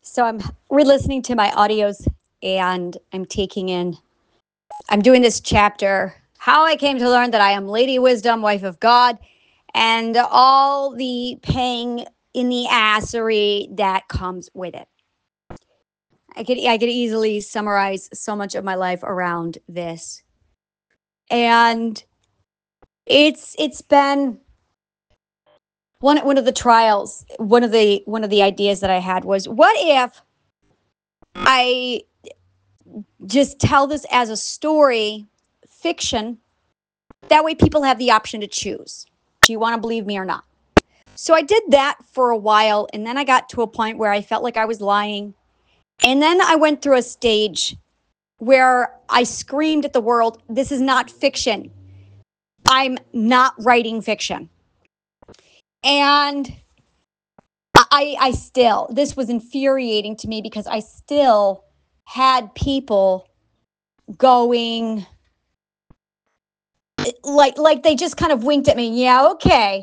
So I'm re-listening to my audios and I'm doing this chapter, How I Came to Learn That I Am Lady Wisdom, Wife of God, and all the paying in the assery that comes with it. I could easily summarize so much of my life around this. And it's been one of the trials, one of the ideas that I had was, what if I just tell this as a story, fiction. That way people have the option to choose. Do you want to believe me or not? So I did that for a while, and then I got to a point where I felt like I was lying. And then I went through a stage where I screamed at the world, this is not fiction. I'm not writing fiction. And I still, this was infuriating to me because I still had people going, like they just kind of winked at me. Yeah, okay.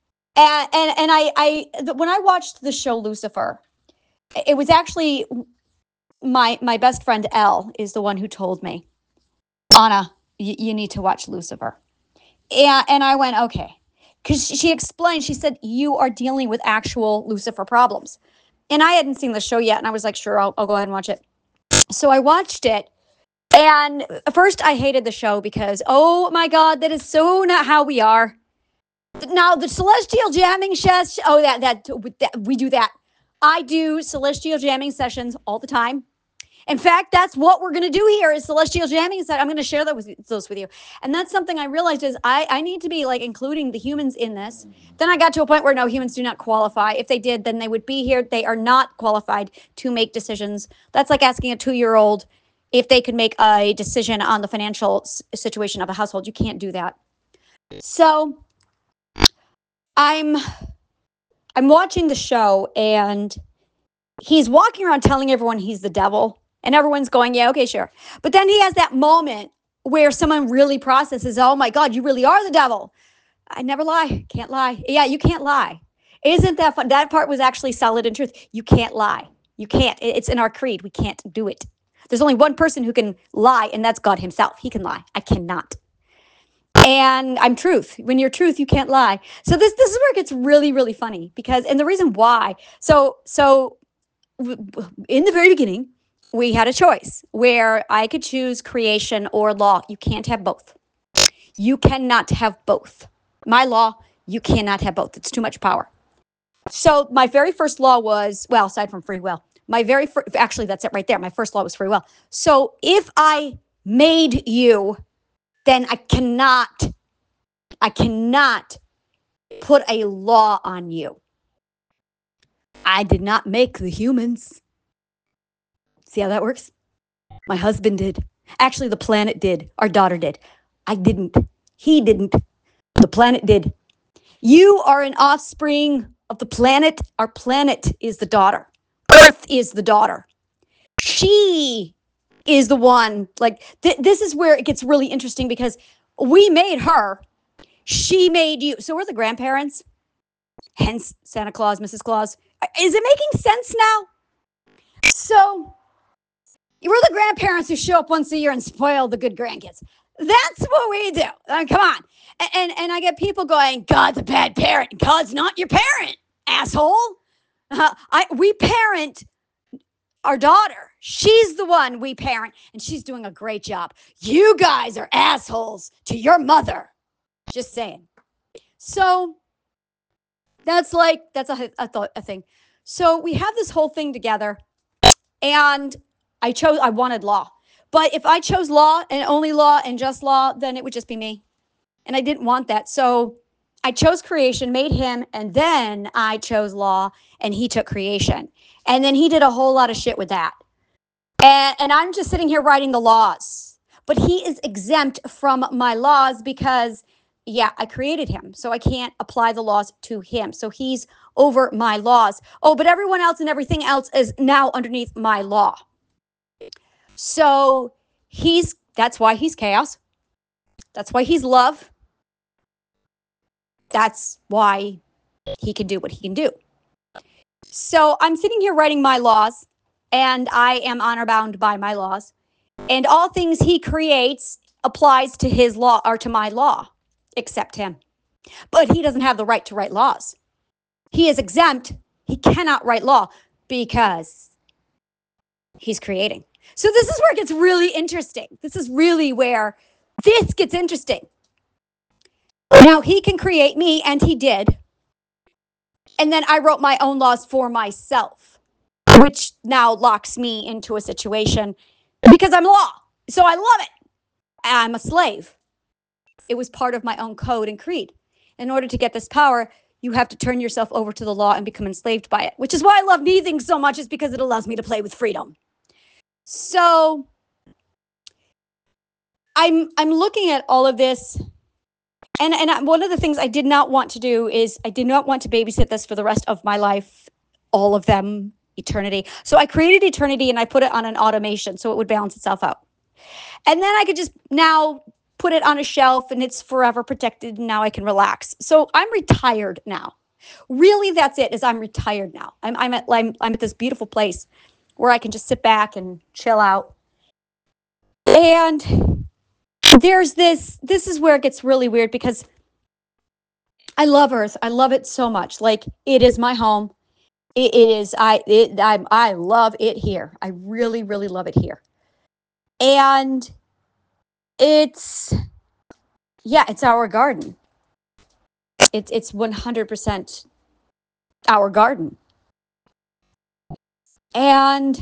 When I watched the show Lucifer, it was actually my best friend Elle is the one who told me, Anna, you need to watch Lucifer. And I went, okay, because she explained. She said, you are dealing with actual Lucifer problems, and I hadn't seen the show yet, and I was like, sure, I'll go ahead and watch it. So I watched it. And first, I hated the show because, oh my God, that is so not how we are. Now the celestial jamming session. Oh, that we do that. I do celestial jamming sessions all the time. In fact, that's what we're going to do here is celestial jamming. I'm going to share those with you. And that's something I realized is I need to be like including the humans in this. Then I got to a point where no, humans do not qualify. If they did, then they would be here. They are not qualified to make decisions. That's like asking a 2-year-old if they could make a decision on the financial situation of a household. You can't do that. So I'm watching the show, and he's walking around telling everyone he's the devil, and everyone's going, yeah, okay, sure. But then he has that moment where someone really processes, oh my God, you really are the devil. I never lie. Can't lie. Yeah, you can't lie. Isn't that fun? That part was actually solid in truth. You can't lie. You can't. It's in our creed. We can't do it. There's only one person who can lie, and that's God himself. He can lie. I cannot. And I'm truth. When you're truth, you can't lie. So this is where it gets really, really funny because, and the reason why. So in the very beginning, we had a choice where I could choose creation or law. You can't have both. You cannot have both. My law, you cannot have both. It's too much power. So my very first law was, well, aside from free will, actually, that's it right there. My first law was free will. So if I made you, then I cannot put a law on you. I did not make the humans. See how that works? My husband did. Actually, the planet did. Our daughter did. I didn't. He didn't. The planet did. You are an offspring of the planet. Our planet is the daughter. Earth is the daughter. She is the one. Like, this is where it gets really interesting because we made her. She made you. So we're the grandparents. Hence Santa Claus, Mrs. Claus. Is it making sense now? So we're the grandparents who show up once a year and spoil the good grandkids. That's what we do. Come on. And I get people going, God's a bad parent. God's not your parent, asshole. We parent our daughter. She's the one we parent, and she's doing a great job. You guys are assholes to your mother. Just saying. So that's a thing. So we have this whole thing together, and I wanted law. But if I chose law and only law and just law, then it would just be me. And I didn't want that. So I chose creation, made him, and then I chose law, and he took creation. And then he did a whole lot of shit with that. And I'm just sitting here writing the laws. But he is exempt from my laws because, yeah, I created him. So I can't apply the laws to him. So he's over my laws. Oh, but everyone else and everything else is now underneath my law. So that's why he's chaos. That's why he's love. That's why he can do what he can do. So I'm sitting here writing my laws, and I am honor bound by my laws. And all things he creates applies to his law or to my law, except him. But he doesn't have the right to write laws. He is exempt. He cannot write law because he's creating. So this is where it gets really interesting. This is really where this gets interesting. Now, he can create me, and he did. And then I wrote my own laws for myself, which now locks me into a situation because I'm law. So I love it. I'm a slave. It was part of my own code and creed. In order to get this power, you have to turn yourself over to the law and become enslaved by it, which is why I love Neething so much, is because it allows me to play with freedom. So I'm looking at all of this, and one of the things I did not want to do is I did not want to babysit this for the rest of my life, all of them, eternity. So I created eternity and I put it on an automation so it would balance itself out. And then I could just now put it on a shelf and it's forever protected, and now I can relax. So I'm retired now. Really, that's it, is I'm retired now. I'm at this beautiful place where I can just sit back and chill out. And there's this is where it gets really weird because I love Earth. I love it so much. Like, it is my home. I love it here. I really, really love it here. And it's our garden. It's 100% our garden. And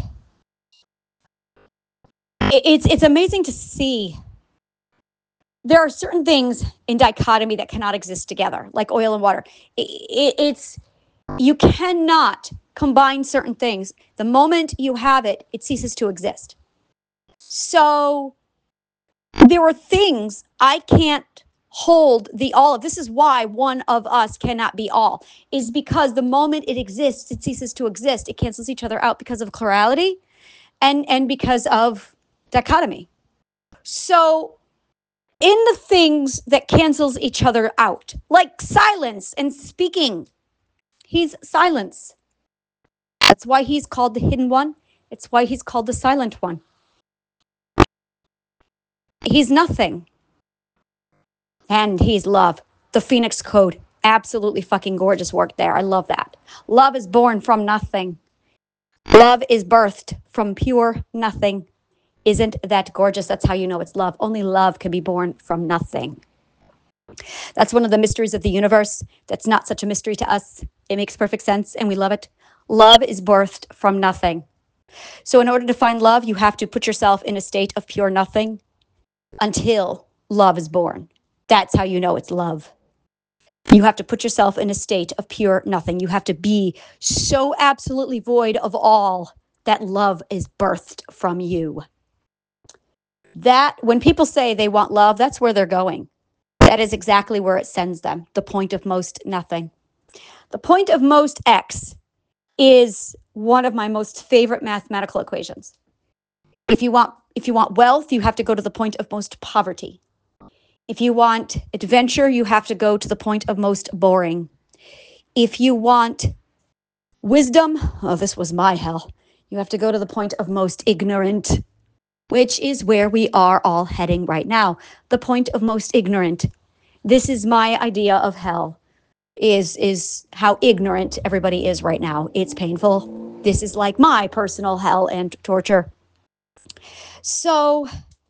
it's amazing to see. There are certain things in dichotomy that cannot exist together, like oil and water. You cannot combine certain things. The moment you have it, it ceases to exist. So there are things I can't hold the all of. This is why one of us cannot be all, is because the moment it exists, it ceases to exist. It cancels each other out because of plurality and because of dichotomy. So in the things that cancels each other out, like silence and speaking, he's silence. That's why he's called the hidden one. It's why he's called the silent one. He's nothing. And he's love. The Phoenix Code. Absolutely fucking gorgeous work there. I love that. Love is born from nothing. Love is birthed from pure nothing. Isn't that gorgeous? That's how you know it's love. Only love can be born from nothing. That's one of the mysteries of the universe. That's not such a mystery to us. It makes perfect sense and we love it. Love is birthed from nothing. So in order to find love, you have to put yourself in a state of pure nothing until love is born. That's how you know it's love. You have to put yourself in a state of pure nothing. You have to be so absolutely void of all that love is birthed from you. That, when people say they want love, that's where they're going. That is exactly where it sends them. The point of most nothing. The point of most x is one of my most favorite mathematical equations. If you want wealth, you have to go to the point of most poverty. If you want adventure, you have to go to the point of most boring. If you want wisdom, oh, this was my hell. You have to go to the point of most ignorant, which is where we are all heading right now. The point of most ignorant. This is my idea of hell, is how ignorant everybody is right now. It's painful. This is like my personal hell and torture. So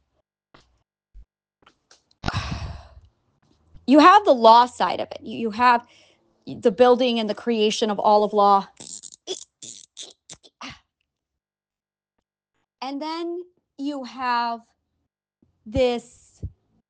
you have the law side of it. You have the building and the creation of all of law. And then you have this,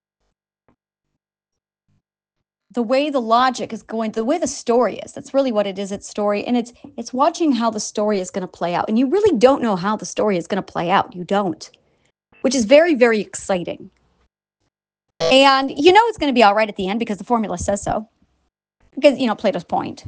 the way the logic is going, the way the story is. That's really what it is. It's story. And it's watching how the story is going to play out. And you really don't know how the story is going to play out. You don't, which is very, very exciting. And you know it's going to be all right at the end because the formula says so. Because, Plato's point.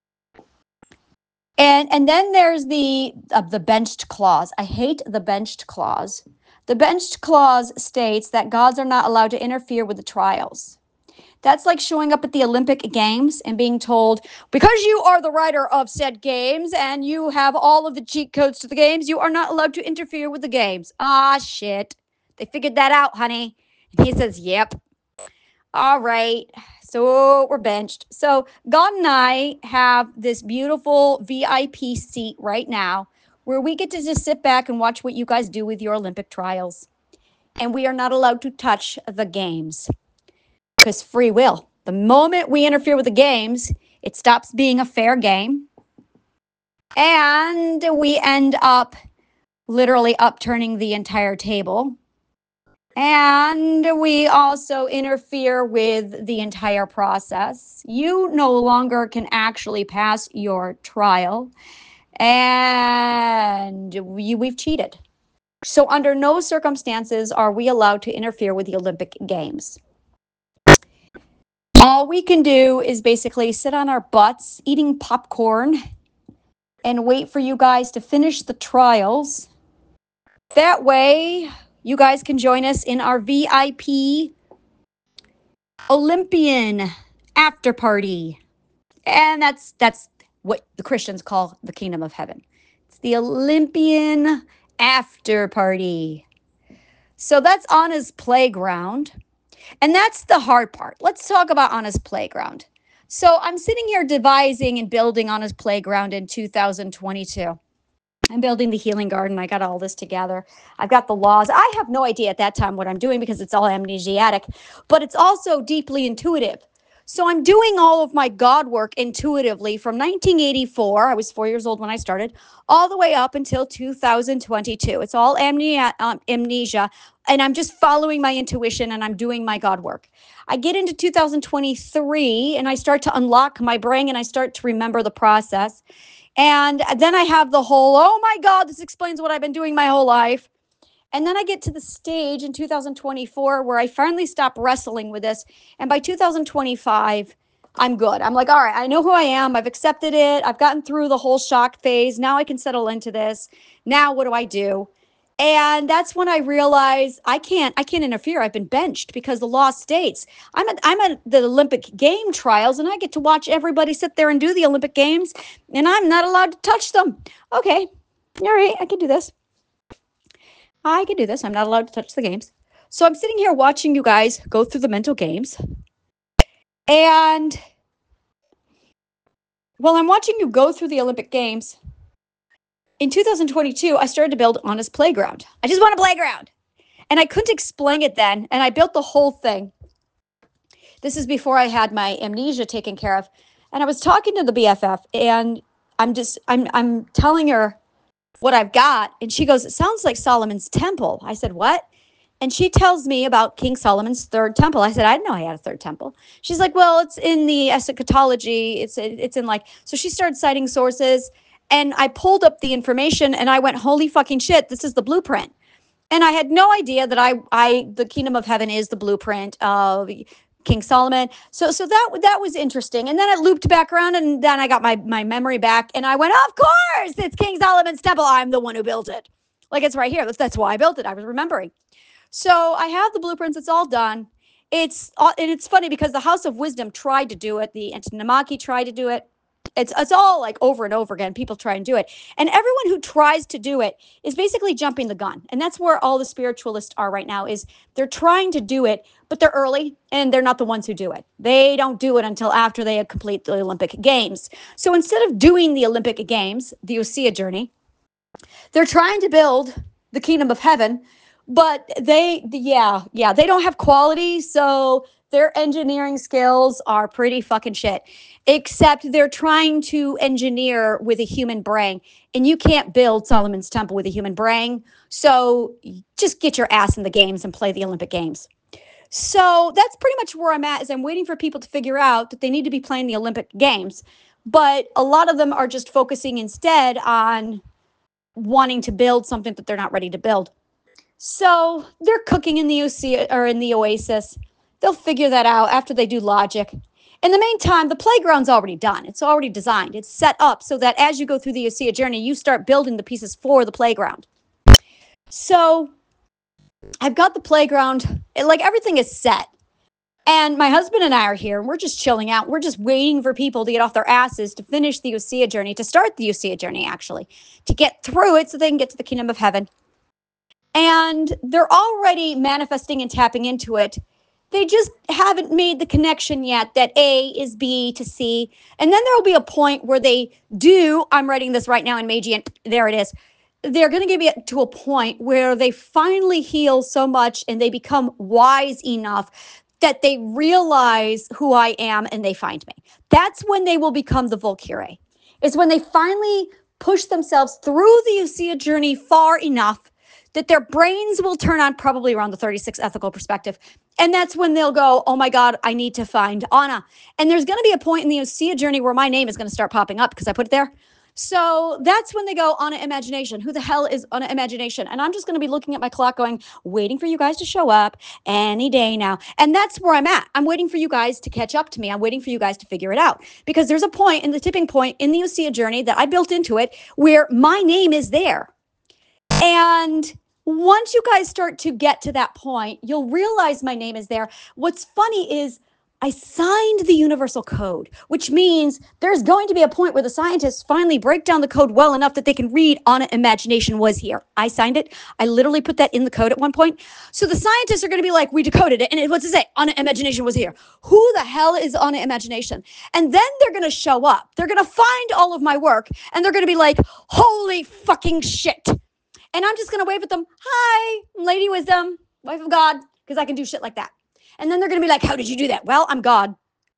And then there's the benched clause. I hate the benched clause. The benched clause states that gods are not allowed to interfere with the trials. That's like showing up at the Olympic Games and being told, because you are the writer of said games and you have all of the cheat codes to the games, you are not allowed to interfere with the games. Ah, shit. They figured that out, honey. And he says, yep. All right. So we're benched. So God and I have this beautiful VIP seat right now where we get to just sit back and watch what you guys do with your Olympic trials. And we are not allowed to touch the games because free will. The moment we interfere with the games, it stops being a fair game. And we end up literally upturning the entire table. And we also interfere with the entire process. You no longer can actually pass your trial. And we've cheated. So, under no circumstances are we allowed to interfere with the Olympic Games. All we can do is basically sit on our butts eating popcorn and wait for you guys to finish the trials. That way, you guys can join us in our VIP Olympian after party. And that's what the Christians call the kingdom of heaven. It's the Olympian after party. So that's Anna's playground. And that's the hard part. Let's talk about Anna's playground. So I'm sitting here devising and building Anna's playground in 2022. I'm building the healing garden. I got all this together. I've got the laws. I have no idea at that time what I'm doing because it's all amnesiatic, but it's also deeply intuitive. So I'm doing all of my God work intuitively from 1984. I was 4 years old when I started, all the way up until 2022. It's all amnesia, and I'm just following my intuition and I'm doing my God work. I get into 2023 and I start to unlock my brain and I start to remember the process. And then I have the whole, oh my God, this explains what I've been doing my whole life. And then I get to the stage in 2024 where I finally stop wrestling with this. And by 2025, I'm good. I'm like, all right, I know who I am. I've accepted it. I've gotten through the whole shock phase. Now I can settle into this. Now what do I do? And that's when I realize I can't interfere. I've been benched because the law states I'm at the Olympic game trials and I get to watch everybody sit there and do the Olympic games and I'm not allowed to touch them. Okay. All right, I can do this. I'm not allowed to touch the games. So I'm sitting here watching you guys go through the mental games. And while I'm watching you go through the Olympic games, in 2022, I started to build Anna's playground. I just want a playground. And I couldn't explain it then. And I built the whole thing. This is before I had my amnesia taken care of. And I was talking to the BFF and I'm telling her what I've got. And she goes, it sounds like Solomon's temple. I said, what? And she tells me about King Solomon's third temple. I said, I didn't know he had a third temple. She's like, well, it's in the eschatology. It's in like, so she started citing sources and I pulled up the information and I went, holy fucking shit, this is the blueprint. And I had no idea that the kingdom of heaven is the blueprint of King Solomon. So that was interesting. And then it looped back around and then I got my memory back and I went, of course, it's King Solomon's temple. I'm the one who built it. Like it's right here. That's why I built it. I was remembering. So I have the blueprints. It's all done. It's funny because the House of Wisdom tried to do it. The Antinamaki tried to do it. It's all like over and over again. People try and do it. And everyone who tries to do it is basically jumping the gun. And that's where all the spiritualists are right now is they're trying to do it, but they're early and they're not the ones who do it. They don't do it until after they complete the Olympic Games. So instead of doing the Olympic Games, the Osea journey, they're trying to build the kingdom of heaven, but they don't have quality. So their engineering skills are pretty fucking shit, except they're trying to engineer with a human brain. And you can't build Solomon's temple with a human brain. So just get your ass in the games and play the Olympic Games. So that's pretty much where I'm at is I'm waiting for people to figure out that they need to be playing the Olympic Games. But a lot of them are just focusing instead on wanting to build something that they're not ready to build. So they're cooking in the Osea or in the Oasis. They'll figure that out after they do logic. In the meantime, the playground's already done. It's already designed. It's set up so that as you go through the Osea journey, you start building the pieces for the playground. So I've got the playground. Like everything is set. And my husband and I are here, and we're just chilling out. We're just waiting for people to get off their asses to finish the Osea journey, to start the Osea journey, actually, to get through it so they can get to the kingdom of heaven. And they're already manifesting and tapping into it. They just haven't made the connection yet that A is B to C. And then there will be a point where they do, I'm writing this right now in Meiji, and there it is. They're going to get to a point where they finally heal so much and they become wise enough that they realize who I am and they find me. That's when they will become the Valkyrie. It's when they finally push themselves through the Osea journey far enough that their brains will turn on, probably around the 36 ethical perspective. And that's when they'll go, oh my God, I need to find Anna. And there's going to be a point in the Osea journey where my name is going to start popping up because I put it there. So that's when they go, Anna Imagination. Who the hell is Anna Imagination? And I'm just going to be looking at my clock going, waiting for you guys to show up any day now. And that's where I'm at. I'm waiting for you guys to catch up to me. I'm waiting for you guys to figure it out. Because there's a point in the tipping point in the Osea journey that I built into it where my name is there. And once you guys start to get to that point, you'll realize my name is there. What's funny is I signed the universal code, which means there's going to be a point where the scientists finally break down the code well enough that they can read Anna Imagination was here. I signed it. I literally put that in the code at one point. So the scientists are going to be like, we decoded it. And what's it say? Anna Imagination was here. Who the hell is Anna Imagination? And then they're going to show up. They're going to find all of my work and they're going to be like, holy fucking shit. And I'm just going to wave at them. Hi, I'm Lady Wisdom, wife of God, because I can do shit like that. And then they're going to be like, how did you do that? Well, I'm God.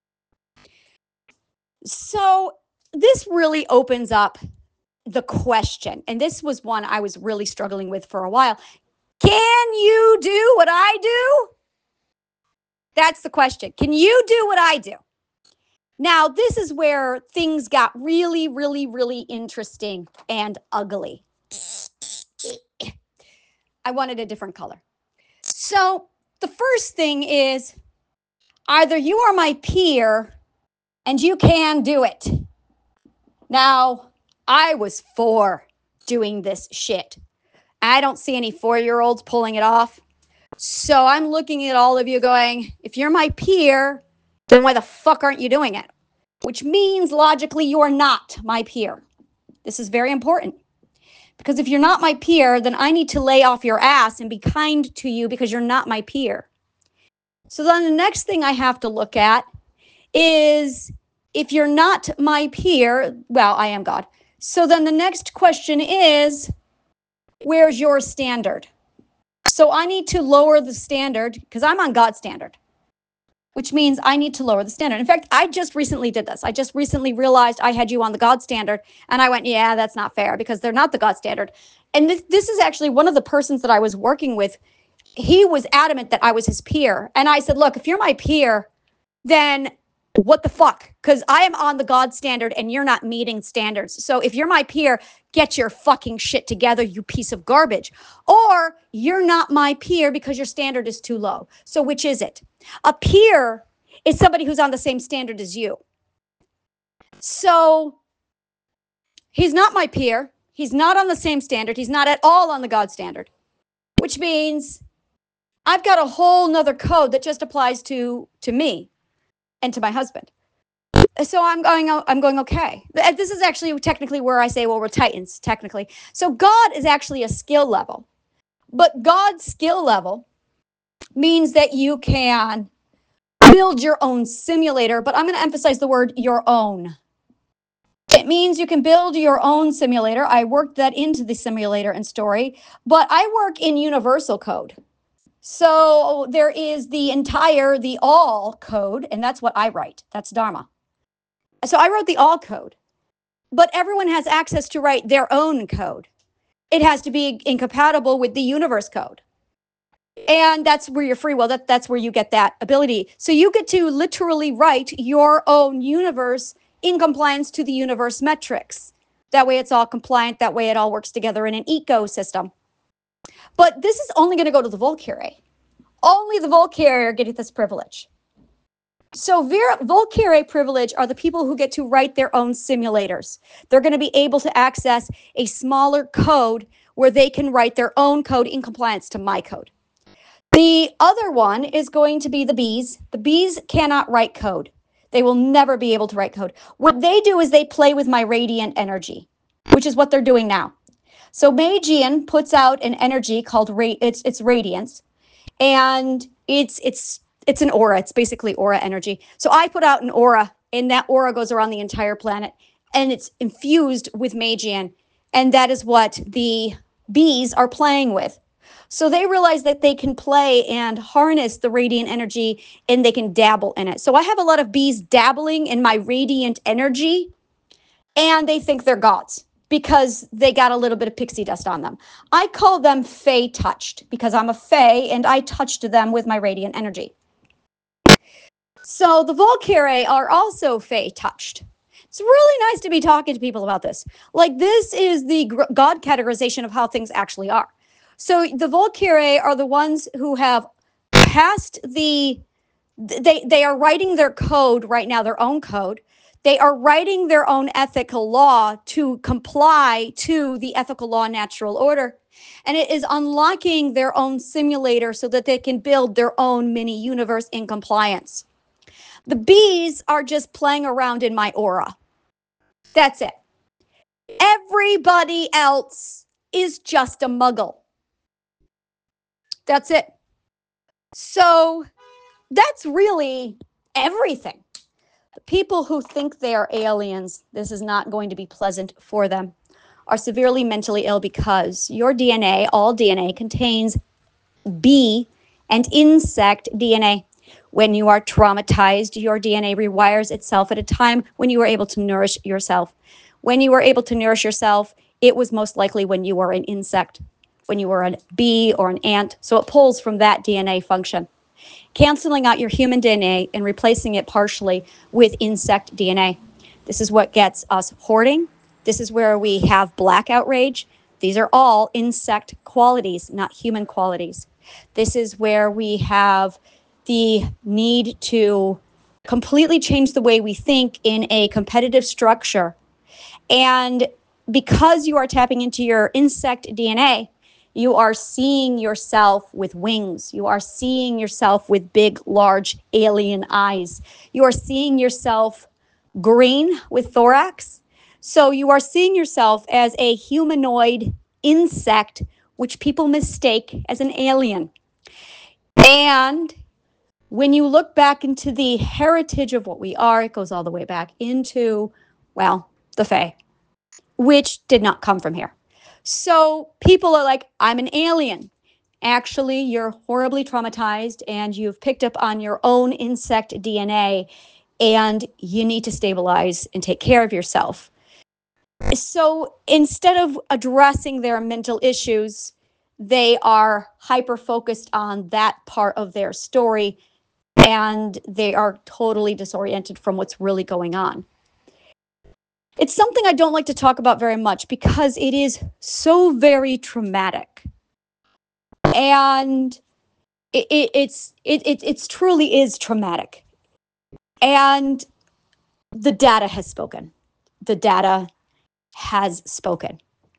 So this really opens up the question. And this was one I was really struggling with for a while. Can you do what I do? That's the question. Can you do what I do? Now, this is where things got really, really, really interesting and ugly. I wanted a different color. So the first thing is either you are my peer and you can do it. Now, I was for doing this shit. I don't see any 4-year-olds pulling it off. So I'm looking at all of you going, if you're my peer, then why the fuck aren't you doing it? Which means logically you are not my peer. This is very important. Because if you're not my peer, then I need to lay off your ass and be kind to you because you're not my peer. So then the next thing I have to look at is if you're not my peer, well, I am God. So then the next question is, where's your standard? So I need to lower the standard because I'm on God's standard, which means I need to lower the standard. In fact, I just recently did this. I just recently realized I had you on the God standard. And I went, yeah, that's not fair because they're not the God standard. And this is actually one of the persons that I was working with. He was adamant that I was his peer. And I said, look, if you're my peer, then what the fuck? Because I am on the God standard and you're not meeting standards. So if you're my peer, get your fucking shit together, you piece of garbage. Or you're not my peer because your standard is too low. So which is it? A peer is somebody who's on the same standard as you. So he's not my peer. He's not on the same standard. He's not at all on the God standard, which means I've got a whole nother code that just applies to me and to my husband. So I'm going, okay. This is actually technically where I say, well, we're Titans, technically. So God is actually a skill level. But God's skill level means that you can build your own simulator, but I'm going to emphasize the word your own. It means you can build your own simulator. I worked that into the simulator and story, but I work in universal code. So there is the all code, and that's what I write. That's Dharma. So I wrote the all code, but everyone has access to write their own code. It has to be incompatible with the universe code. And that's where your free will, that's where you get that ability. So you get to literally write your own universe in compliance to the universe metrics. That way it's all compliant. That way it all works together in an ecosystem. But this is only going to go to the Valkyrie. Only the Valkyrie get this privilege. So Valkyrie privilege are the people who get to write their own simulators. They're going to be able to access a smaller code where they can write their own code in compliance to my code. The other one is going to be the bees. The bees cannot write code. They will never be able to write code. What they do is they play with my radiant energy, which is what they're doing now. So Magian puts out an energy called it's radiance, and it's an aura. It's basically aura energy. So I put out an aura, and that aura goes around the entire planet, and it's infused with Magian, and that is what the bees are playing with. So they realize that they can play and harness the radiant energy, and they can dabble in it. So I have a lot of bees dabbling in my radiant energy, and they think they're gods because they got a little bit of pixie dust on them. I call them Fae touched because I'm a Fae and I touched them with my radiant energy. So the Valkyrie are also Fae touched. It's really nice to be talking to people about this. Like, this is the God categorization of how things actually are. So the Valkyrie are the ones who have passed they are writing their code right now, their own code. They are writing their own ethical law to comply to the ethical law natural order. And it is unlocking their own simulator so that they can build their own mini universe in compliance. The bees are just playing around in my aura. That's it. Everybody else is just a muggle. That's it. So that's really everything. The people who think they are aliens, this is not going to be pleasant for them, are severely mentally ill because your DNA, all DNA, contains bee and insect DNA. When you are traumatized, your DNA rewires itself at a time when you were able to nourish yourself. When you were able to nourish yourself, it was most likely when you were an insect, when you were a bee or an ant. So it pulls from that DNA function, canceling out your human DNA and replacing it partially with insect DNA. This is what gets us hoarding. This is where we have blackout rage. These are all insect qualities, not human qualities. This is where we have the need to completely change the way we think in a competitive structure. And because you are tapping into your insect DNA, you are seeing yourself with wings. You are seeing yourself with big, large alien eyes. You are seeing yourself green with thorax. So you are seeing yourself as a humanoid insect, which people mistake as an alien. And when you look back into the heritage of what we are, it goes all the way back into, well, the Fae, which did not come from here. So people are like, I'm an alien. Actually, you're horribly traumatized and you've picked up on your own insect DNA, and you need to stabilize and take care of yourself. So instead of addressing their mental issues, they are hyper focused on that part of their story, and they are totally disoriented from what's really going on. It's something I don't like to talk about very much because it is so very traumatic. And it's truly is traumatic. And the data has spoken. The data has spoken.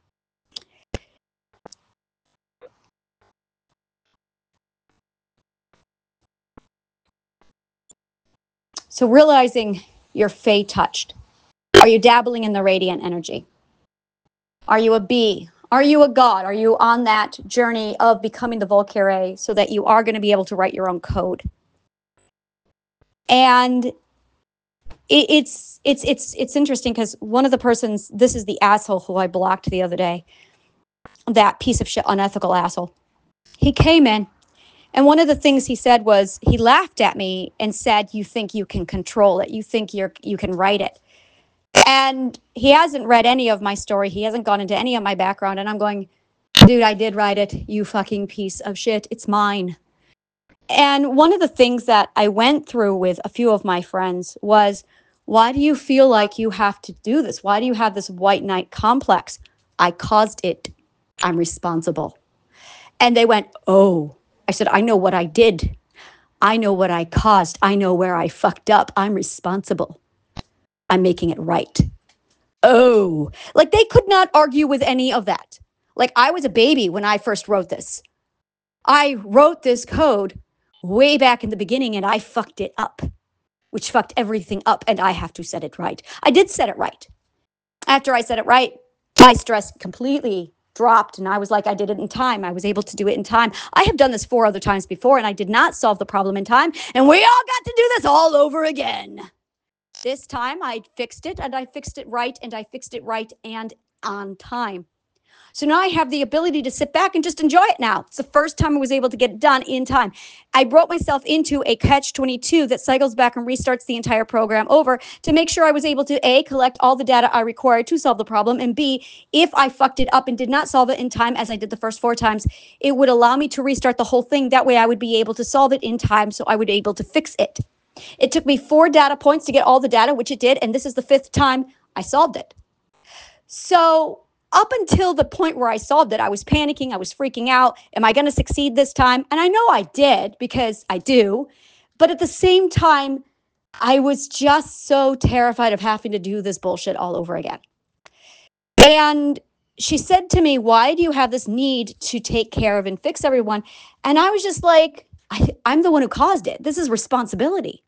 So realizing you're Fae touched. Are you dabbling in the radiant energy? Are you a bee? Are you a god? Are you on that journey of becoming the Valkyrie so that you are going to be able to write your own code? And it's interesting because one of the persons, this is the asshole who I blocked the other day, that piece of shit, unethical asshole. He came in, and one of the things he said was, he laughed at me and said, you think you can control it. You think you can write it. And he hasn't read any of my story. He hasn't gone into any of my background. And I'm going, dude, I did write it. You fucking piece of shit. It's mine. And one of the things that I went through with a few of my friends was, why do you feel like you have to do this? Why do you have this white knight complex? I caused it. I'm responsible. And they went, oh. I said, I know what I did. I know what I caused. I know where I fucked up. I'm responsible. I'm making it right. Oh, like they could not argue with any of that. Like, I was a baby when I first wrote this. I wrote this code way back in the beginning and I fucked it up, which fucked everything up, and I have to set it right. I did set it right. After I set it right, my stress completely dropped and I was like, I did it in time. I was able to do it in time. I have done this 4 other times before and I did not solve the problem in time, and we all got to do this all over again. This time I fixed it and I fixed it right and I fixed it right and on time. So now I have the ability to sit back and just enjoy it now. It's the first time I was able to get it done in time. I brought myself into a catch-22 that cycles back and restarts the entire program over to make sure I was able to A, collect all the data I required to solve the problem, and B, if I fucked it up and did not solve it in time as I did the first 4 times, it would allow me to restart the whole thing. That way I would be able to solve it in time, so I would be able to fix it. It took me 4 data points to get all the data, which it did, and this is the 5th time I solved it. So up until the point where I solved it, I was panicking, I was freaking out. Am I going to succeed this time? And I know I did, because I do. But at the same time, I was just so terrified of having to do this bullshit all over again. And she said to me, why do you have this need to take care of and fix everyone? And I was just like, I'm the one who caused it. This is responsibility.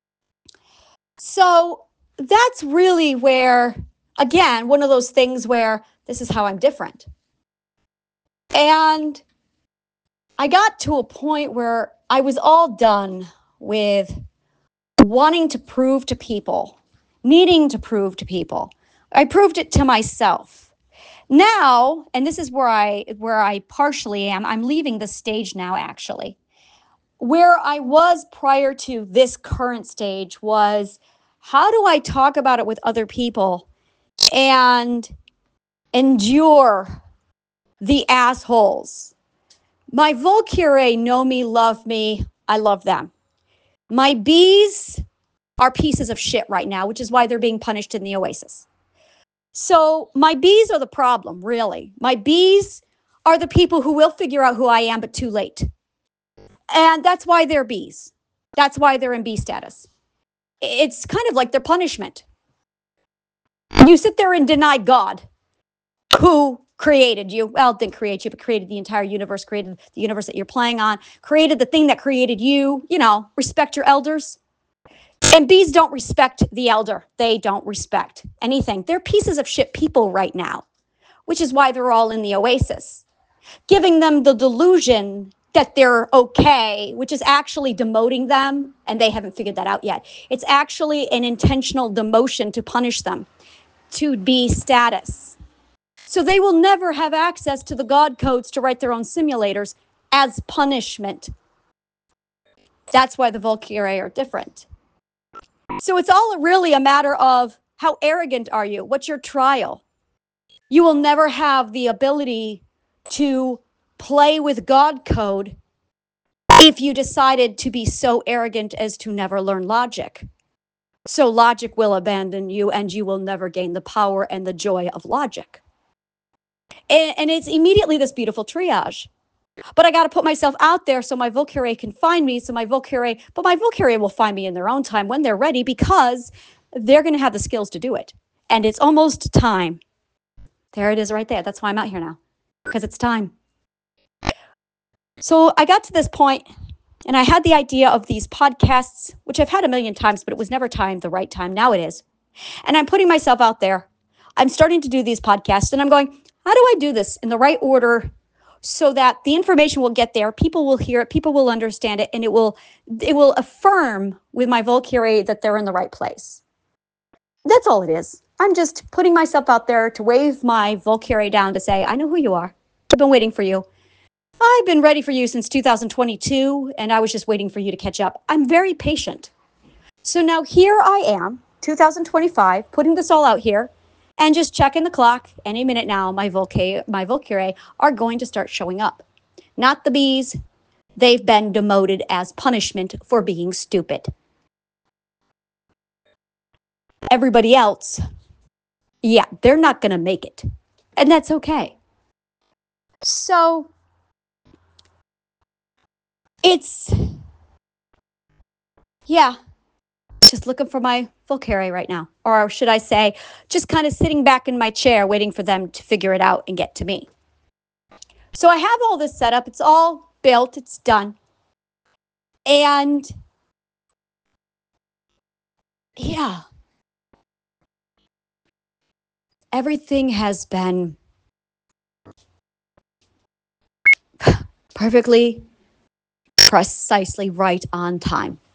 So that's really where, again, one of those things where this is how I'm different. And I got to a point where I was all done with wanting to prove to people, needing to prove to people. I proved it to myself. Now, and this is where I partially am, I'm leaving the stage now, actually. Where I was prior to this current stage was, how do I talk about it with other people and endure the assholes? My Volcurae know me, love me. I love them. My bees are pieces of shit right now, which is why they're being punished in the Oasis. So my bees are the problem, really. My bees are the people who will figure out who I am, but too late. And that's why they're bees. That's why they're in bee status. It's kind of like their punishment. You sit there and deny God, who created you. Well, didn't create you, but created the entire universe, created the universe that you're playing on, created the thing that created you. You know, respect your elders. And bees don't respect the elder. They don't respect anything. They're pieces of shit people right now, which is why they're all in the Oasis, giving them the delusion that they're okay, which is actually demoting them, and they haven't figured that out yet. It's actually an intentional demotion to punish them, to be status. So they will never have access to the God codes to write their own simulators as punishment. That's why the Volcurae are different. So it's all really a matter of, how arrogant are you? What's your trial? You will never have the ability to play with God code if you decided to be so arrogant as to never learn logic. So logic will abandon you and you will never gain the power and the joy of logic. And it's immediately this beautiful triage. But I got to put myself out there so my Volcurae can find me. But my Volcurae will find me in their own time when they're ready, because they're going to have the skills to do it. And it's almost time. There it is right there. That's why I'm out here now, because it's time. So I got to this point and I had the idea of these podcasts, which I've had a million times, but it was never timed the right time. Now it is. And I'm putting myself out there. I'm starting to do these podcasts and I'm going, how do I do this in the right order so that the information will get there, people will hear it, people will understand it, and it will affirm with my Volcurae that they're in the right place. That's all it is. I'm just putting myself out there to wave my Volcurae down to say, I know who you are. I've been waiting for you. I've been ready for you since 2022, and I was just waiting for you to catch up. I'm very patient. So now here I am, 2025, putting this all out here, and just checking the clock. Any minute now, my Volcurae are going to start showing up. Not the bees. They've been demoted as punishment for being stupid. Everybody else, yeah, they're not going to make it. And that's okay. So it's, yeah, just looking for my Volcurae right now. Or should I say, just kind of sitting back in my chair waiting for them to figure it out and get to me. So I have all this set up. It's all built, it's done. And yeah, everything has been perfectly, precisely right on time.